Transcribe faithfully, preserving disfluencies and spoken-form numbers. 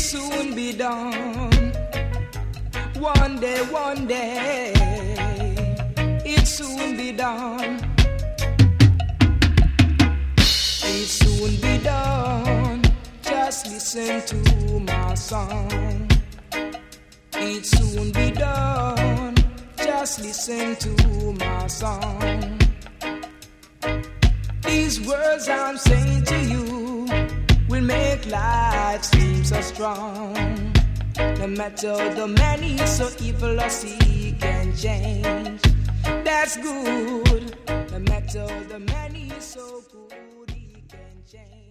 soon be done. One day, one day, it soon be done. It soon be done. Just listen to my song. It soon be done. Just listen to my song. These words I'm saying to you will make life seem so strong. No matter the many so evil or seek and change, that's good. No matter the many so good he can change.